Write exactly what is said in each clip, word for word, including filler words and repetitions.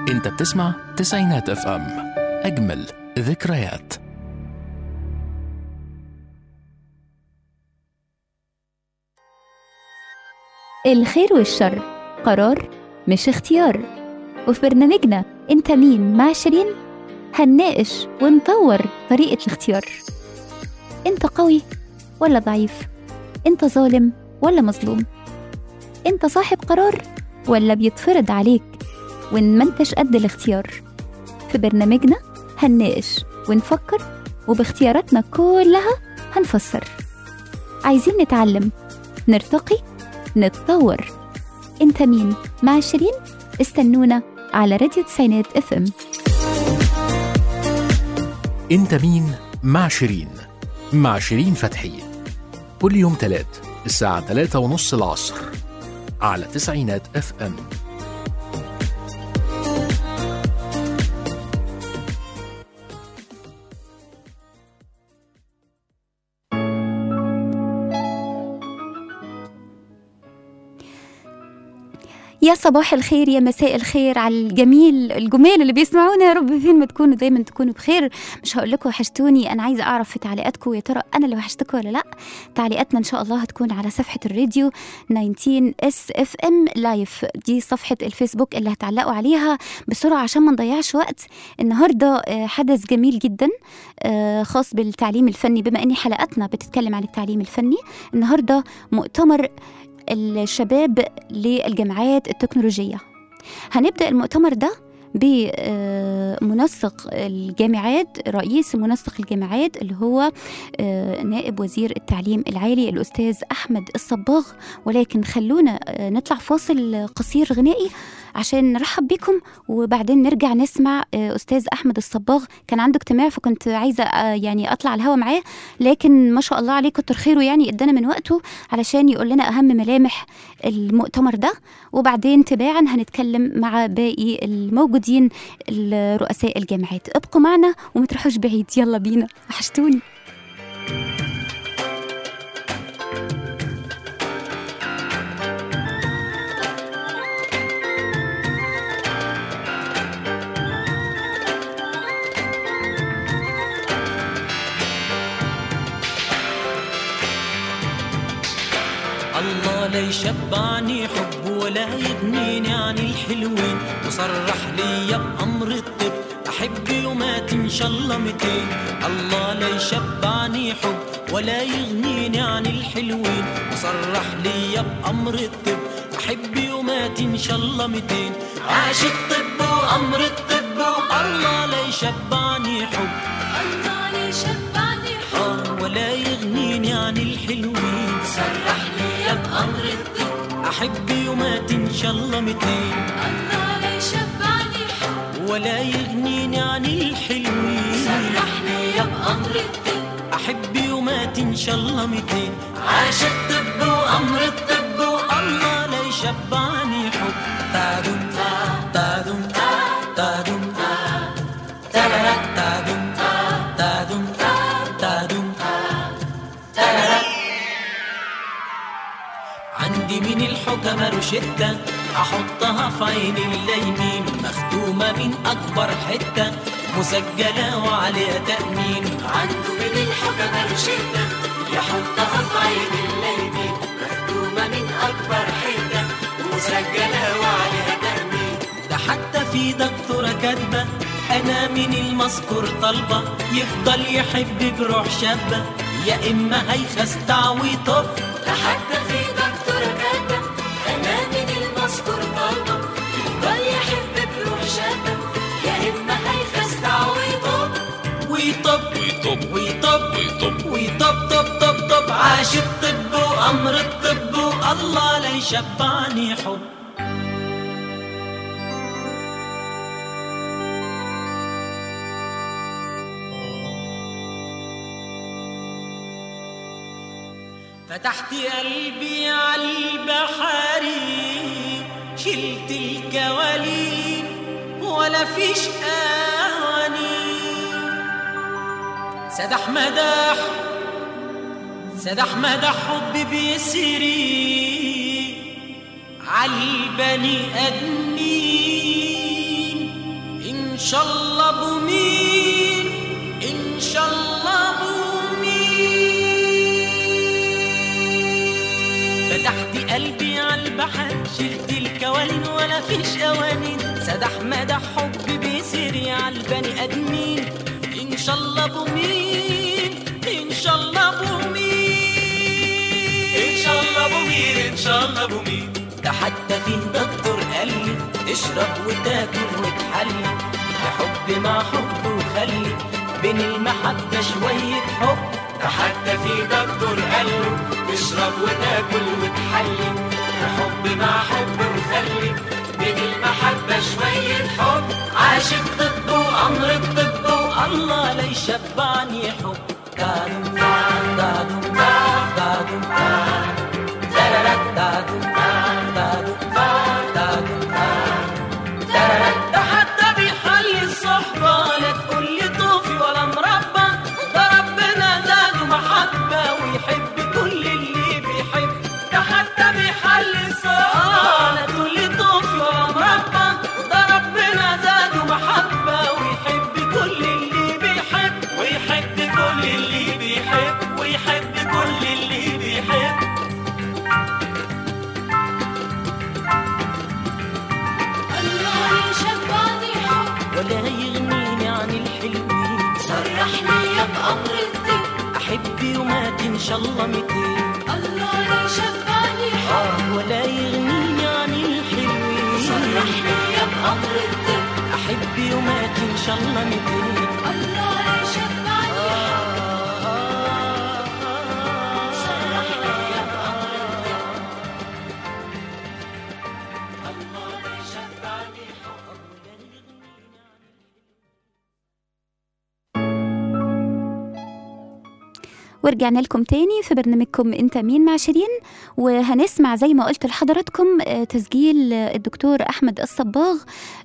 انت بتسمع تسعينات اف ام، اجمل ذكريات. الخير والشر قرار مش اختيار، وفي برنامجنا انت مين مع شيرين هنناقش ونطور طريقة الاختيار. انت قوي ولا ضعيف؟ انت ظالم ولا مظلوم؟ انت صاحب قرار ولا بيتفرض عليك وان ما انتش قد الاختيار؟ في برنامجنا هنناقش ونفكر، وباختياراتنا كلها هنفسر. عايزين نتعلم، نرتقي، نتطور. انت مين مع شيرين؟ استنونا على راديو تسعينات اف ام. انت مين مع شيرين مع شيرين فتحي، كل يوم تلات الساعة تلاتة ونص العصر على تسعينات اف ام. يا صباح الخير، يا مساء الخير على الجميل الجمال اللي بيسمعونا، يا رب فين ما تكونوا دايما تكونوا بخير. مش هقول لكم وحشتوني، انا عايزه اعرف في تعليقاتكم يا ترى انا اللي وحشتكم ولا لا. تعليقاتنا ان شاء الله هتكون على صفحه الراديو تسعتاشر اس اف ام لايف، دي صفحه الفيسبوك اللي هتعلقوا عليها بسرعه عشان ما نضيعش وقت. النهارده حدث جميل جدا خاص بالتعليم الفني، بما ان حلقاتنا بتتكلم عن التعليم الفني. النهارده مؤتمر الشباب للجامعات التكنولوجية. هنبدأ المؤتمر ده بمنسق الجامعات، رئيس منسق الجامعات اللي هو نائب وزير التعليم العالي الأستاذ أحمد الصباغ. ولكن خلونا نطلع فاصل قصير غنائي عشان نرحب بكم، وبعدين نرجع نسمع أستاذ أحمد الصباغ. كان عنده اجتماع فكنت عايزة يعني أطلع الهوا معاه، لكن ما شاء الله عليه كتر خيره، يعني ادانا من وقته علشان يقول لنا أهم ملامح المؤتمر ده. وبعدين تباعا هنتكلم مع باقي الموجودين رؤساء الجامعات. ابقوا معنا ومتروحوش بعيد، يلا بينا، وحشتوني. الله لا يشبعني حب ولا يغنيني عن الحلوين، وصرح لي بأمر الطب أحب يومات إن شاء الله متين. الله لا يشبعني حب ولا يغنيني عن الحلوين، وصرح لي بأمر الطب أحب يومات إن شاء الله متين. عاش الطب وأمر الطب، الله لا يشبعني حب، الله لا يشبعني حب ولا يغنيني عن الحلوين، صرح لي بأمر الطب أحب يومات إن شاء الله متين. الله لا يشبعني حب ولا يغنيني عن الحلوين، صرح لي بأمر الطب أحب يومات إن شاء الله متين. عاش الطب وأمر الطب، الله لا يشبعني حب. تادم تادم تادم تادم تادم تادم تادم تادم. عندي من الحكمة روشتة أحطها في عين اليمين، مختومة من أكبر حتة مسجلة وعليها تأمين. عنده من الحكمة روشتة يحطها في عين اليمين، مختومة من أكبر حتة مسجلة وعليها تأمين. ده حتى في دكتورة كاتبة أنا من المذكور طالبة، يفضل يحب بروح شابة يا إما هيخس تعويطه. ده حتى في دكتورة كاتبة أنا من المذكور طالبة، يفضل يحب بروح شابة يا إما هيخس تعويطه. ويطب ويطب ويطب ويطب ويطب طب طب طب. عاش الطب وأمر الطب، الله لا يشبعني حب. فتحت قلبي عالبحاري، شلت الكوالين ولا فيش أواني. سدح مدح سدح مدح حب بيسري عالبني أدمين. إن شاء الله بمين إن شاء الله بمين. فتحت قلبي عالبحر شلت الكوالين ولا فيش قوانين، سدح مدح حب بيسري عالبني آدمين. إن شاء الله بمين إن شاء الله بمين إن شاء الله بمين إن شاء الله بمين. ده حتى في دكتور قال لي اشرب وتاكل وتحلي، بحب مع حب وخلي بين المحبة شوية حب. ده حتى في دكتور قال له اشرب وتاكل وتحلي، بحب مع حب وخلي بين المحبة شوية حب. عاشق طب وأمر الطب والله لا يشبعني حب. دادم دادم دادم دادم دادم دادم ده حتى بيحلي الصحبة، لا تقول لي طوفي ولا مربى. ده ربنا زاده محبة ويحب كل اللي بيحب. ده حتى بيحلي الصحبة، لا تقول لي طوفي ولا مربى. ده ربنا زاده محبة ويحب كل اللي بيحب. ويحب كل اللي بيحب ويحب كل اللي بيحب. ولا يغنيني عن الحلوين، صرح لي بأمر الدين. أحبي ومات إن شاء الله ميتين. الله لا يشبعني حب. آه ولا يغنيني عن الحلوين، صرح لي بأمر الدين. أحبي ومات إن شاء الله ميتين. الله لا يشبعني حب. صرح لي بأمر الدين. الله لا يشبعني حب. ورجعنا لكم تاني في برنامجكم انت مين مع شيرين، وهنسمع زي ما قلت لحضراتكم تسجيل الدكتور أحمد الصباغ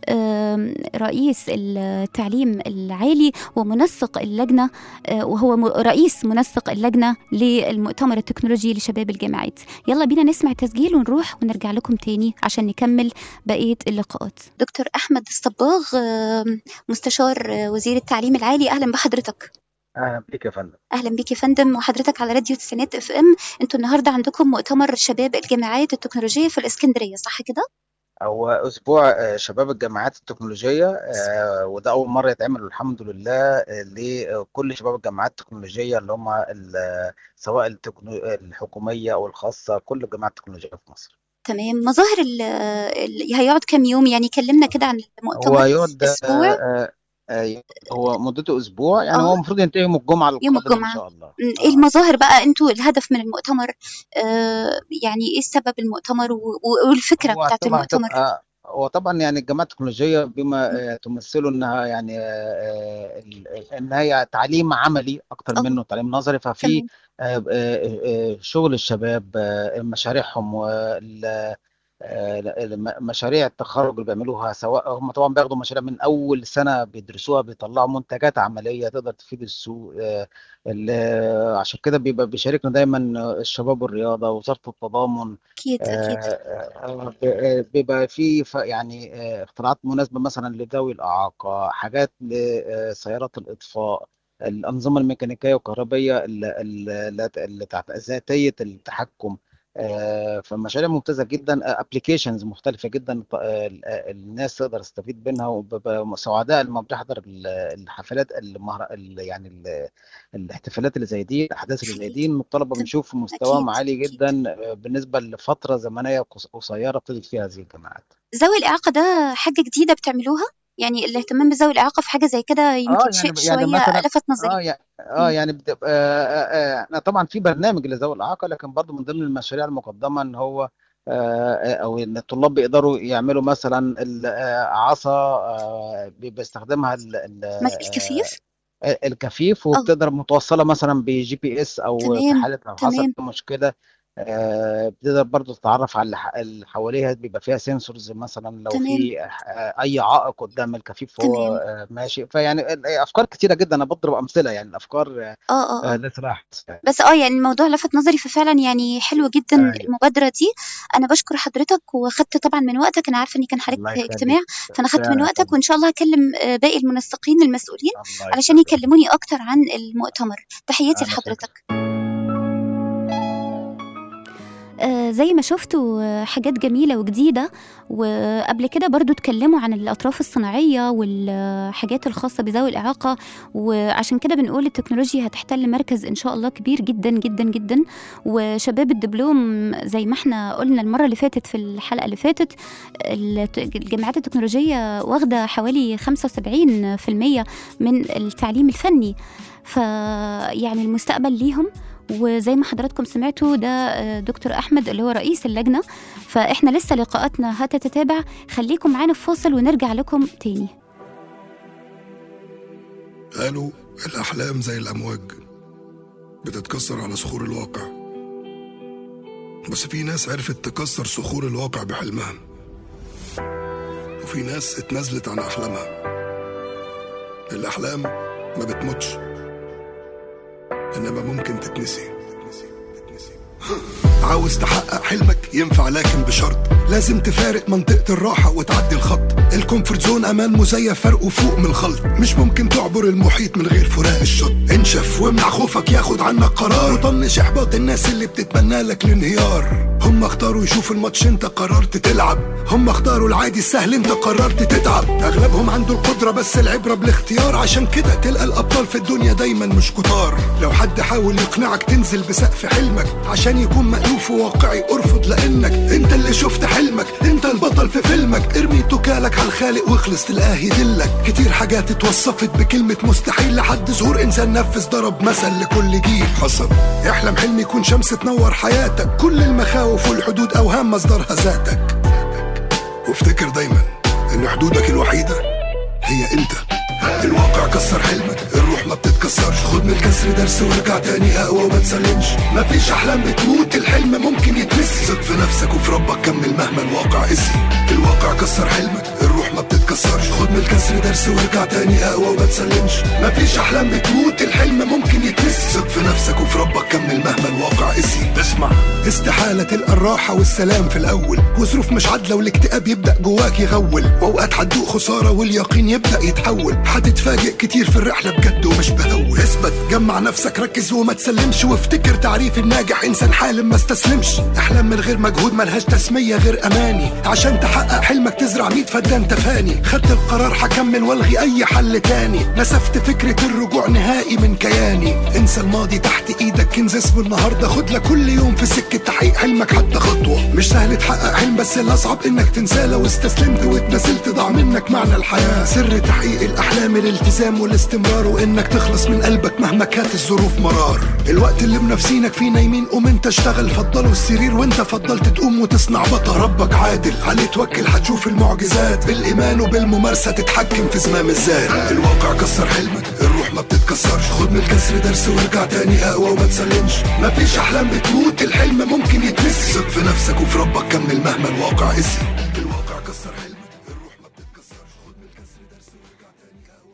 رئيس التعليم العالي ومنسق اللجنة، وهو رئيس منسق اللجنة للمؤتمر التكنولوجي لشباب الجامعات. يلا بينا نسمع التسجيل ونروح ونرجع لكم تاني عشان نكمل بقية اللقاءات. دكتور أحمد الصباغ مستشار وزير التعليم العالي، أهلا بحضرتك. اهلا بيك يا فندم. اهلا بيك يا فندم، وحضرتك على راديو تسعينات اف ام. انتوا النهارده عندكم مؤتمر شباب الجامعات التكنولوجيه في الاسكندريه، صح كده؟ هو اسبوع شباب الجامعات التكنولوجيه، وده اول مره يتعمل الحمد لله لكل شباب الجامعات التكنولوجيه اللي هم سواء الحكوميه او الخاصه، كل الجامعات التكنولوجيه في مصر. تمام. مظاهر ال هيقعد كام يوم؟ يعني كلمنا كده عن المؤتمر. هو يقعد اسبوع. هو مدته اسبوع، يعني أوه. هو المفروض ينتهي يوم الجمعه يوم القادم الجمعه ان شاء الله. ايه المظاهر بقى؟ انتوا الهدف من المؤتمر آه يعني ايه سبب المؤتمر والفكره بتاعت المؤتمر؟ هو طبعا يعني الجامعات التكنولوجيه بما تمثله انها يعني ان هي تعليم عملي اكتر أوه. منه تعليم نظري، ففي شغل الشباب، مشاريعهم وال مشاريع التخرج اللي بيعملوها، سواء هم طبعا بياخدوا مشاريع من اول سنه بيدرسوها، بيطلعوا منتجات عمليه تقدر تفيد السوق. عشان كده بيبقى بيشاركنا دايما الشباب والرياضه ووزاره التضامن. اكيد اكيد. بيبقى في يعني اختراعات مناسبه مثلا لذوي الاعاقه، حاجات لسيارات الاطفاء، الانظمه الميكانيكيه والكهربائيه اللي ذاتيه التحكم. فمشاريع ممتازه جدا، ابلكيشنز مختلفه جدا الناس تقدر تستفيد منها، وببقى سعداء لما بتحضر الحفلات المهر... يعني الاحتفالات اللي زي دي، الاحداث اللي زي دي. الطلبه بنشوف مستواهم عالي جدا بالنسبه لفتره زمنيه قصيره ابتدت فيها هذه الجامعات. ذوي الاعاقه ده حاجه جديده بتعملوها؟ يعني الاهتمام بذوي الاعاقه في حاجه زي كده يمكن آه شيء يعني شويه يعني لفت نظري. اه يعني اه يعني بتبقى آه آه طبعا في برنامج لذوي الاعاقه، لكن برضو من ضمن المشاريع المقدمه ان هو آه او ان الطلاب بيقدروا يعملوا مثلا عصا بيستخدمها الكفيف الكفيف وبتقدر متوصله مثلا بجي بي اس، او تمام. في حاله لو حصل تمام. مشكله آه، بتقدر برضو تتعرف على اللي ح- اللي حواليها، بيبقى فيها سنسورز مثلا لو تمام في آه، اي عائق قدام الكفيف وهو تمام آه، ماشي. فيعني ال- افكار كتيره جدا، انا بضرب امثله يعني الافكار آه، اه اه آه، اه لسه راحت. بس اه يعني الموضوع لفت نظري، ففعلا يعني حلو جدا ايوه، المبادرة دي. انا بشكر حضرتك، وخدت طبعا من وقتك، انا عارفة ان كان حضرتك الله اجتماع، يخليك. فانا خدت من فعلا وقتك، فعلا. وان شاء الله هكلم آه، باقي المنسقين المسؤولين الله علشان يخليك. يكلموني اكتر عن المؤتمر. تحياتي انا شاكر. لحضرتك. آه، زي ما شفتوا آه، حاجات جميلة وجديدة. وقبل كده برضو اتكلموا عن الأطراف الصناعية والحاجات الخاصة بذوي الإعاقة، وعشان كده بنقول التكنولوجيا هتحتل مركز إن شاء الله كبير جدا جدا جدا. وشباب الدبلوم زي ما احنا قلنا المرة اللي فاتت في الحلقة اللي فاتت، الت- الجامعات التكنولوجية واخدة حوالي خمسة وسبعين بالمية من التعليم الفني، فيعني المستقبل ليهم. وزي ما حضراتكم سمعتوا ده آه، دكتور أحمد اللي هو رئيس اللجنة. فإحنا لسه لقاءاتنا هتتتابع، خليكم معانا في فاصل ونرجع لكم تاني. قالوا الأحلام زي الأمواج بتتكسر على صخور الواقع، بس في ناس عرفت تكسر صخور الواقع بحلمها، وفي ناس اتنازلت عن أحلامها. الأحلام ما بتموتش، إنما ممكن تتنسي. عاوز تحقق حلمك ينفع، لكن بشرط لازم تفارق منطقة الراحة وتعدي الخط. الكومفورت زون أمان مزيف فرقه فوق من الخلط، مش ممكن تعبر المحيط من غير فراق الشط. انشف وامنع خوفك ياخد عنك قرار، وطنش إحباط الناس اللي بتتمنى لك الانهيار. هم اختاروا يشوفوا الماتش انت قررت تلعب، هم اختاروا العادي السهل انت قررت تتعب. اغلبهم عنده القدرة بس العبرة بالاختيار، عشان كده تلقى الابطال في الدنيا دايما مش كتار. لو حد حاول يقنعك تنزل بسقف حلمك عشان يكون مألوف وواقعي، ارفض، لانك انت اللي شفت حلمك، انت البطل في فيلمك. ارمي توكالك على الخالق واخلص تلقاه يدلك. كتير حاجات اتوصفت بكلمة مستحيل لحد ظهور انسان نفذ ضرب مثل لكل جيل حصل. احلم حلم يكون شمس تنور حياتك، كل المخاوف والحدود اوهام مصدرها ذاتك. وافتكر دايما ان حدودك الوحيدة هي انت. الواقع كسر حلمك، الروح ما بتتكسرش. خد من الكسر درس وارجع تاني اقوى وما تسلمش. مفيش احلام بتموت، الحلم ممكن يتنسي. ثق في نفسك وفي ربك، كمل مهما الواقع قسي. الواقع كسر حلمك، الروح ما بتتكسرش. خد من الكسر درس وارجع تاني اقوى وما تسلمش. مفيش احلام بتموت، الحلم ممكن يتنسي. ثق في نفسك وفي ربك، كمل مهما الواقع قسي. اسمع، استحالة تلقى الراحة والسلام في الاول، وظروف مش عادلة والاكتئاب يبدأ جواك يغول، واوقات هتدوق خسارة واليقين يبدأ يتحول. هتتفاجئ كتير في الرحلة بجد ومش بهول. اثبت، جمع نفسك، ركز وما تسلمش، وافتكر تعريف الناجح انسان حالم ما استسلمش. احلام من غير مجهود ملهاش تسمية غير اماني، عشان تحقق حلمك تزرع ميت فدان تفاني. خدت القرار هكمل والغي اي حل تاني، نسفت فكرة الرجوع نهائي من كياني. انسى الماضي، تحت ايدك كنز اسمه النهاردة. خد لك كل يوم في سكة تحقيق حلمك حتى خطوة. مش سهل تحقق حلم بس الاصعب انك تنساه. لو استسلمت واتنزلت ضاع منك معنى الحياة. سر تحقيق الاحلام الالتزام والاستمرار، وانك تخلص من قلبك مهما كانت الظروف مرار. الوقت اللي منافسينك فيه نايمين، قوم انت اشتغل. فضلوا السرير وانت فضلت تقوم وتصنع بطل. ربك عادل عليه توكل، هتشوف المعجزات. بالايمان وبالممارسة تتحكم في زمام الذات. الواقع كسر حلمك، الروح ما بتتكسرش. خد من الكسر درس وارجع تاني اقوى وما تسلمش. مفيش احلام بتموت، الحلم ممكن يتنسي. ثق في نفسك وفي ربك، كمل مهما الواقع قسي. الواقع كسر حلمك، الروح ما بتتكسرش. خد من الكسر درس وارجع تاني اقوى.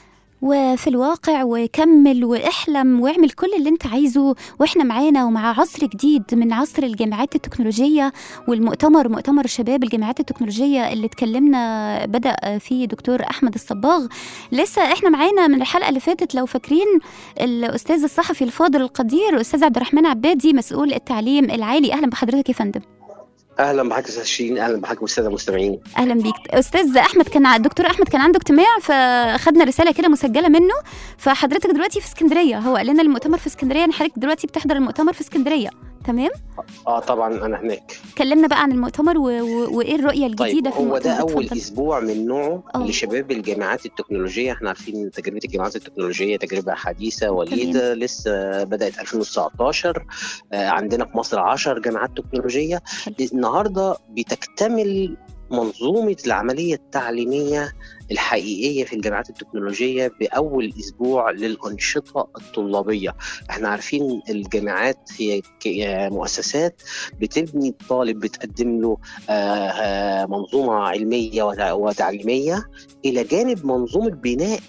وفي الواقع وكمل واحلم واعمل كل اللي انت عايزه، واحنا معانا ومع عصر جديد من عصر الجامعات التكنولوجية. والمؤتمر مؤتمر شباب الجامعات التكنولوجية اللي اتكلمنا بدأ فيه دكتور أحمد الصباغ. لسه احنا معانا من الحلقة اللي فاتت لو فاكرين الأستاذ الصحفي الفاضل القدير أستاذ عبد الرحمن عبادي مسؤول التعليم العالي. أهلا بحضرتك يا فندم. اهلا بحضرتك استاذ شيرين، اهلا بحضرتك والساده المستمعين. اهلا بيك استاذ احمد. كان الدكتور احمد كان عنده اجتماع فاخدنا رساله كده مسجله منه، فحضرتك دلوقتي في اسكندريه. هو قال لنا المؤتمر في اسكندريه، ان حضرتك دلوقتي بتحضر المؤتمر في اسكندريه، تمام؟ اه طبعا انا هناك. كلمنا بقى عن المؤتمر و... و... وايه الرؤيه الجديده. طيب في المؤتمر. هو ده اول اتفضل. اسبوع من نوعه أوه. لشباب الجامعات التكنولوجيه. احنا عارفين تجربه الجامعات التكنولوجيه تجربه حديثه وليده، لسه بدات ألفين وتسعتاشر. آه عندنا في مصر عشر جامعات تكنولوجيه. النهارده بتكتمل منظومة العملية التعليمية الحقيقية في الجامعات التكنولوجية بأول أسبوع للأنشطة الطلابية. احنا عارفين الجامعات هي مؤسسات بتبني الطالب، بتقدم له منظومة علمية وتعليمية إلى جانب منظومة بناء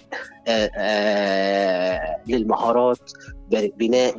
للمهارات، بناء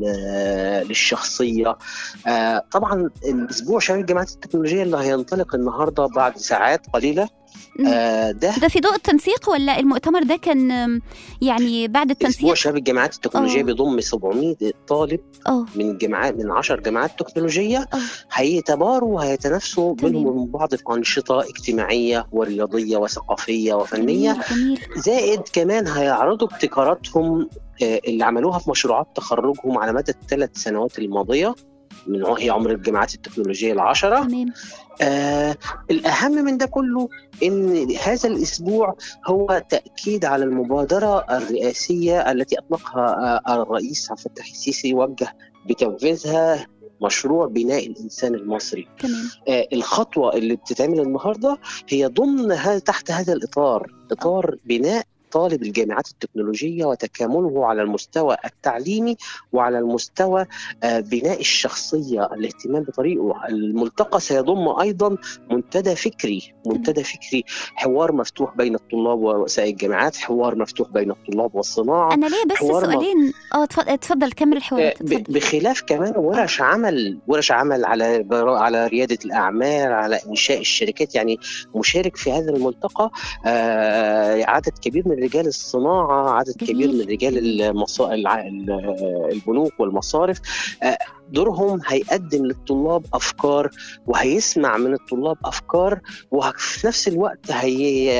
للشخصية. طبعا الأسبوع شباب الجامعات التكنولوجية اللي هينطلق النهاردة بعد ساعات قليلة ده ده في ضوء التنسيق، ولا المؤتمر ده كان يعني بعد التنسيق؟ أسبوع شباب الجامعات التكنولوجية بيضم سبعمية طالب أوه. من جامعات من عشر جامعات تكنولوجية هيتباروا وهيتنافسوا بينهم وبين بعض في أنشطة اجتماعية ورياضية وثقافية وفنية. جميل. جميل. زائد كمان هيعرضوا ابتكاراتهم اللي عملوها في مشروعات تخرجهم على مدى الثلاث سنوات الماضية من هي عمر الجامعات التكنولوجية العشرة. تمام. آه الأهم من ده كله إن هذا الأسبوع هو تأكيد على المبادرة الرئاسية التي أطلقها آه الرئيس عبد الفتاح السيسي، وجه بتنفيذها مشروع بناء الإنسان المصري. تمام. آه الخطوة اللي بتتعمل النهاردة هي ضمن هذا تحت هذا الإطار، إطار أوه. بناء طالب الجامعات التكنولوجية وتكامله على المستوى التعليمي وعلى المستوى بناء الشخصية، الاهتمام بطريقه. الملتقى سيضم أيضا منتدى فكري منتدى فكري حوار مفتوح بين الطلاب ورؤساء الجامعات، حوار مفتوح بين الطلاب والصناعة. أنا ليه بس سؤالين اه تفضل كمل الحوار. بخلاف كمان ورش عمل ورش عمل على على ريادة الأعمال، على إنشاء الشركات. يعني مشارك في هذا الملتقى آه عدد كبير من رجال الصناعة، عدد كبير من رجال المصا... البنوك والمصارف. دورهم هيقدم للطلاب أفكار وهيسمع من الطلاب أفكار، وفي نفس الوقت هي...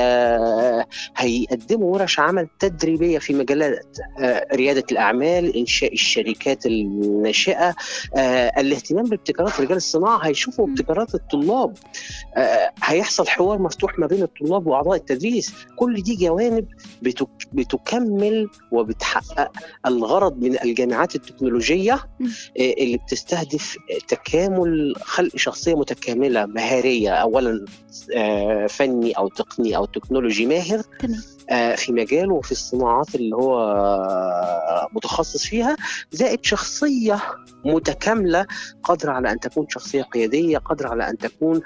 هيقدموا ورش عمل تدريبية في مجالات ريادة الأعمال، إنشاء الشركات الناشئة، الاهتمام بابتكارات رجال الصناعة. هيشوفوا ابتكارات الطلاب، هيحصل حوار مفتوح ما بين الطلاب وأعضاء التدريس. كل دي جوانب بتك... بتكمل وبتحقق الغرض من الجامعات التكنولوجية اللي بتستهدف تكامل خلق شخصية متكاملة مهارية، أولا فني أو تقني أو تكنولوجي ماهر في مجاله وفي الصناعات اللي هو متخصص فيها، زائد شخصية متكاملة قادرة على أن تكون شخصية قيادية، قادرة على أن تكون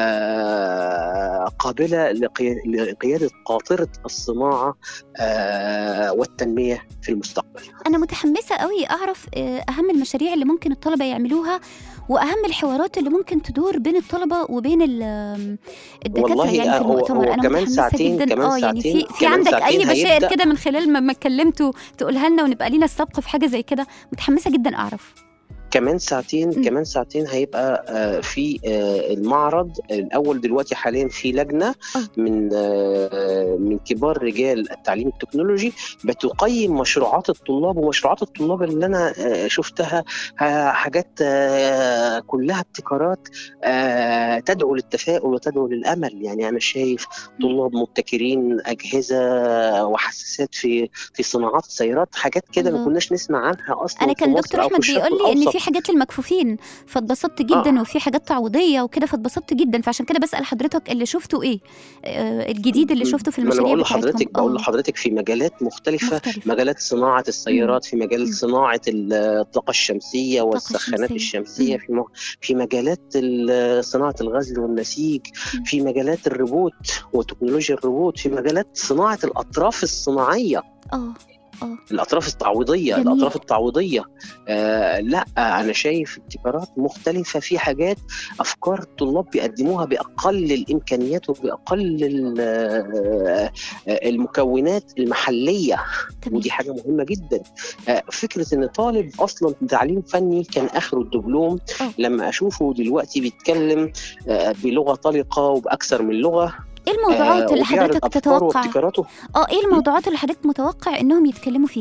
قابلة لقيادة قاطرة الصناعة والتنمية في المستقبل. أنا متحمسة قوي أعرف أهم المشاريع اللي ممكن الطلبة يعملوها، وأهم الحوارات اللي ممكن تدور بين الطلبة وبين الدكاترة يعني في المؤتمر. أنا متحمسة جدا. اه يعني في في عندك أي بشائر كده من خلال ما اتكلمتوا تقولها لنا ونبقى لينا السبق في حاجة زي كده؟ متحمسة جدا أعرف. كمان ساعتين م. كمان ساعتين هيبقى آه في آه المعرض الأول. دلوقتي حاليا في لجنة أوه. من آه من كبار رجال التعليم التكنولوجي بتقيم مشروعات الطلاب، ومشروعات الطلاب اللي أنا آه شفتها آه حاجات آه كلها ابتكارات آه تدعو للتفاؤل وتدعو للأمل. يعني أنا شايف طلاب مبتكرين أجهزة وحساسات في في صناعات السيارات، حاجات كده ما كناش نسمع عنها أصلا. أنا كان دكتور أحمد بيقول لي إن في حاجات للمكفوفين فاتبسطت جدا آه. وفي حاجات تعويضيه وكده فاتبسطت جدا، فعشان كده بسأل حضرتك اللي شفته ايه آه الجديد اللي شفته في المشاريع بتاعتهم. بقول لحضرتك بقول لحضرتك في مجالات مختلفه, مختلفة. مجالات صناعه السيارات، في مجال صناعه الطاقه الشمسيه والسخانات الشمسيه، في في مجالات صناعه الغزل والنسيج، في مجالات الروبوت وتكنولوجيا الروبوت، في مجالات صناعه الاطراف الصناعيه اه أوه. الأطراف التعويضية. جميل. الأطراف التعويضية آه لا أنا شايف ابتكارات مختلفة في حاجات أفكار الطلاب بيقدموها بأقل الإمكانيات وبأقل آه المكونات المحلية. تمام. ودي حاجة مهمة جدا. آه فكرة إن طالب أصلا تعليم فني كان آخره الدبلوم أوه. لما أشوفه دلوقتي بيتكلم آه بلغة طلقة وبأكثر من لغة. ايه الموضوعات آه اللي حضرتك تتوقع اه ايه الموضوعات اللي حضرتك متوقع انهم يتكلموا فيها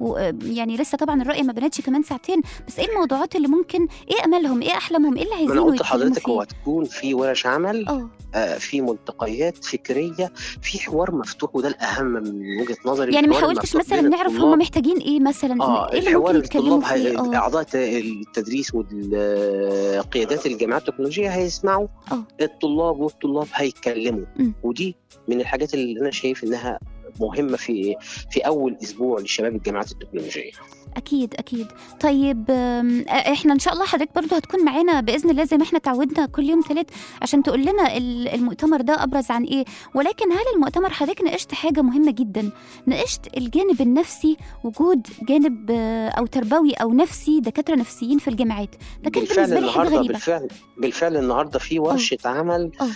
ويعني لسه طبعا الرؤية ما بنتش كمان ساعتين، بس ايه الموضوعات اللي ممكن، ايه املهم، ايه احلامهم، ايه اللي ما انا عايزينه قلت يتكلموا لحضرتك فيه؟ هو هتكون في ورش عمل، اه آه، في ملتقيات فكريه، في حوار مفتوح، وده الاهم من وجهه نظري. يعني ما الحوار حاولتش المفتوح مثلا بين نعرف هم الطلاب. محتاجين ايه مثلا، اه ايه اللي الحوار ممكن يتكلموا الطلاب فيه؟ هي... اه اعضاء التدريس وقيادات الجامعات التكنولوجيه هيسمعوا اه الطلاب، والطلاب هيتكلموا. م. ودي من الحاجات اللي انا شايف انها مهمه في في اول اسبوع لشباب الجامعات التكنولوجيه. اكيد اكيد. طيب آم، احنا ان شاء الله حضرتك برضو هتكون معانا باذن الله زي ما احنا تعودنا كل يوم ثلاث عشان تقول لنا ال- المؤتمر ده ابرز عن ايه. ولكن هل المؤتمر حضرتك ناقشت حاجه مهمه جدا، ناقشت الجانب النفسي، وجود جانب آه، او تربوي او نفسي، دكاتره نفسيين في الجامعات؟ ده كان بالفعل بالنسبه لي حاجه النهارده غريبه. بالفعل بالفعل النهارده في ورشه عمل اه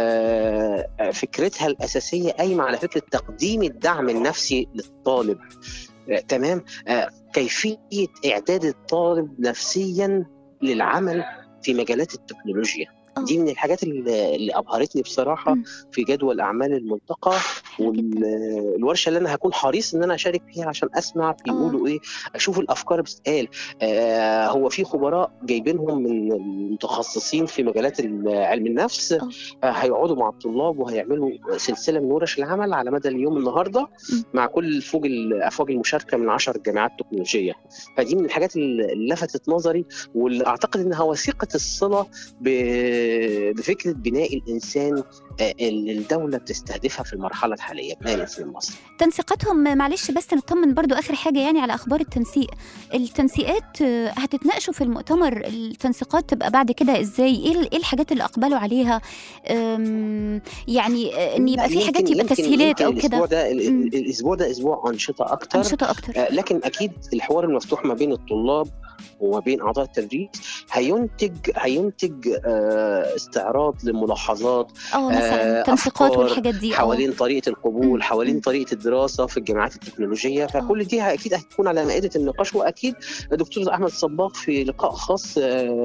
آه، فكرتها الاساسيه قايمه على فكره تقديم الدعم النفسي للطالب. آه، تمام. آه، كيفيه اعداد الطالب نفسيا للعمل في مجالات التكنولوجيا. اه دي من الحاجات اللي اللي ابهرتني بصراحه م. في جدول اعمال الملتقى. حلو جدا. والورشه اللي انا هكون حريص ان انا اشارك فيها عشان اسمع بيقولوا ايه، اشوف الافكار بتتقال. آه هو في خبراء جايبينهم من المتخصصين في مجالات علم النفس، اه آه هيقعدوا مع الطلاب وهيعملوا سلسله من ورش العمل على مدى اليوم النهارده م. مع كل فوق الافواج المشاركه من عشر جامعات تكنولوجيه. فدي من الحاجات اللي لفتت نظري، واللي اعتقد انها وثيقه الصله ب- بفكره بناء الانسان آه، اللي الدوله بتستهدفها في المرحله الحاليه، بناء الانسان المصري. تنسيقاتهم، معلش بس نطمن برضو آخر حاجة يعني على أخبار التنسيق. التنسيقات آه، هتتناقشوا في المؤتمر، التنسيقات تبقى بعد كده إزاي؟ إيه ال- إيه الحاجات اللي أقبلوا عليها؟ أم، يعني آه، إن يبقى لا، في حاجات يمكن يبقى يمكن تسهيلات يمكن أو الاسبوع كده. ده ال- مم. ال- الاسبوع ده اسبوع انشطه اكتر. أنشطة أكتر. آه، لكن اكيد الحوار المفتوح ما بين الطلاب وما بين اعضاء التدريس هينتج هينتج آه، استعراض لملاحظات اه مثلا آه، تنسيقات أفكار والحاجات دي. اه حوالين طريقه القبول، مم. حوالين مم. طريقه الدراسه في الجامعات التكنولوجيه. فكل دي اكيد هتكون على مائده النقاش. واكيد دكتور احمد صباغ في لقاء خاص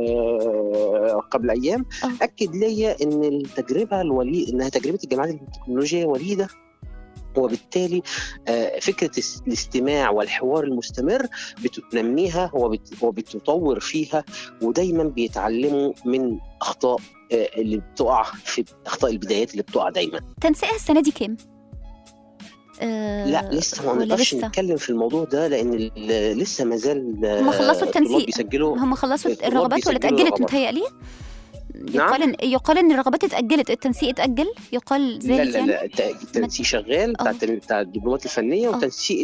آه، قبل ايام اه اكد لي ان التجربه الولي انها تجربه الجامعات التكنولوجيه وليده، وبالتالي آه، فكره الس- الاستماع والحوار المستمر بتنميها وبت- وبتطور فيها، ودايما بيتعلموا من اخطاء آه، اللي بتقع في اخطاء البدايات اللي بتقع دايما. تنسيقها السنة دي كام؟ آه لا لسه ما ولا نقدرش لسه؟ نتكلم في الموضوع ده لان ال- لسه ما زال هم خلصوا الطلاب التنسيق؟ بيسجلوا هم خلصوا الطلاب الرغبات ولا بيسجلوا اتأجلت؟ رغبات. متهيألي نعم؟ يقال إن يقال إن الرغبات اتأجلت، التنسيق اتأجل، يقال لا ذلك لا يعني؟ لا الت- التنسيق شغال بتاع اه التم- بتاع الدبلومات الفنيه، اه وتنسيق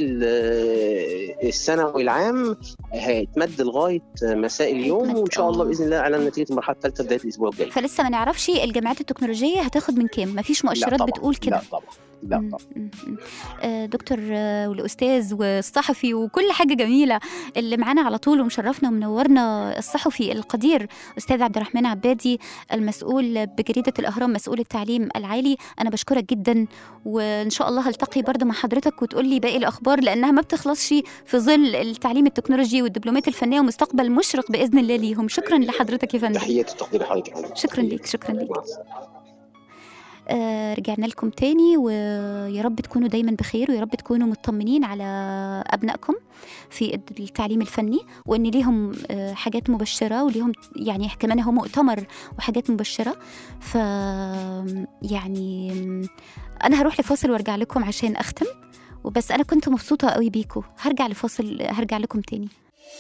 ال- الثانوي العام هيتمد لغايه مساء اليوم، هيتمد وان شاء الله اه باذن الله اعلان نتيجه المرحله الثالثه بدايه الاسبوع الجاي. فلسه ما نعرفش الجامعات التكنولوجية هتاخد من كام؟ مفيش لا مؤشرات طبعا، بتقول كده. لا طبعا، لا مم، طبعا. مم، مم. آه، دكتور آه، والأستاذ والصحفي وكل حاجة جميلة اللي معانا على طول ومشرفنا ومنورنا، الصحفي القدير أستاذ عبد الرحمن عبادي المسؤول بجريدة الأهرام، مسؤول التعليم العالي. أنا بشكرك جدا، وإن شاء الله هلتقي برضه مع حضرتك وتقول لي باقي الأخبار لأنها ما بتخلصش في ظل التعليم التكنولوجي والدبلومات الفنية ومستقبل مشرق بإذن الله ليهم. شكرا لحضرتك يا فندم. تحياتي وتقدير حضرتك يا فندم. شكرا ليك، شكرا ليك. مع السلامة. آه رجعنا لكم تاني، ويا رب تكونوا دايما بخير، ويا رب تكونوا مطمنين على أبنائكم في التعليم الفني، وإن ليهم آه حاجات مبشرة، وليهم يعني كمان هو مؤتمر وحاجات مبشرة. ف يعني أنا هروح لفاصل وارجع لكم عشان أختم، وبس أنا كنت مبسوطة قوي بيكم. هرجع لفاصل، هرجع لكم تاني.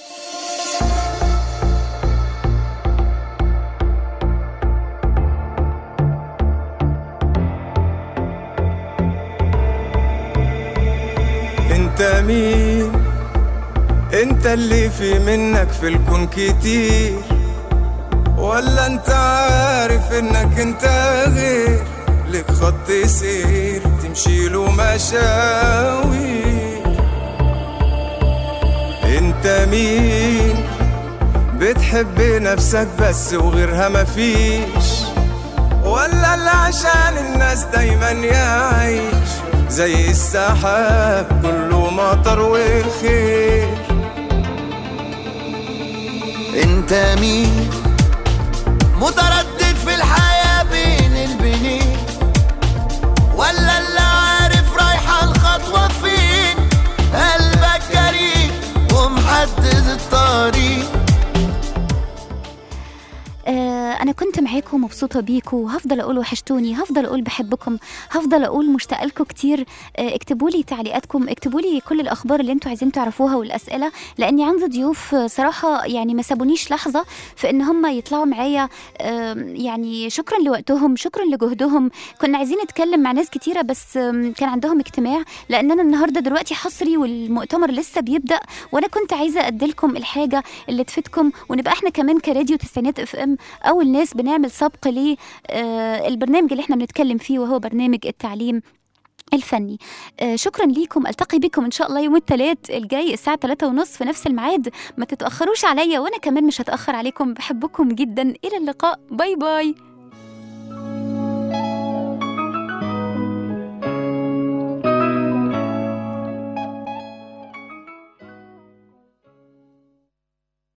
انت مين؟ انت اللي في منك في الكون كتير، ولا انت عارف انك انت غير لك خط سير تمشي له مشاوير؟ انت مين؟ بتحب نفسك بس وغيرها مفيش، ولا اللي عشان الناس دايما يعيش زي السحاب كله مطر وخير؟ انت مين؟ متردد في الحياة بين البنين، ولا اللي عارف رايحة الخطوة فين؟ قلبك جريء معاكم ومبسوطة بيكم، وهفضل أقول وحشتوني، هفضل أقول بحبكم، هفضل أقول مشتاقة لكم كتير. اكتبوا لي تعليقاتكم، اكتبوا لي كل الأخبار اللي انتوا عايزين تعرفوها والأسئلة، لأني عندي ضيوف صراحة يعني ما سابونيش لحظة في إن هم يطلعوا معايا. يعني شكرا لوقتهم، شكرا لجهدهم. كنا عايزين نتكلم مع ناس كتيرة بس كان عندهم اجتماع، لأن أنا النهاردة دلوقتي حصري والمؤتمر لسه بيبدأ، وأنا كنت عايزة أديلكم الحاجة اللي تفيدكم، ونبقى احنا كمان كراديو تسعينات اف ام أول ناس بنعمل سبق للبرنامج اللي احنا بنتكلم فيه، وهو برنامج التعليم الفني. آه شكرا ليكم. التقي بكم ان شاء الله يوم الثلاث الجاي الساعه ثلاثة ونص في نفس الميعاد. ما تتاخروش عليا وانا كمان مش هتاخر عليكم. بحبكم جدا. الى اللقاء. باي باي.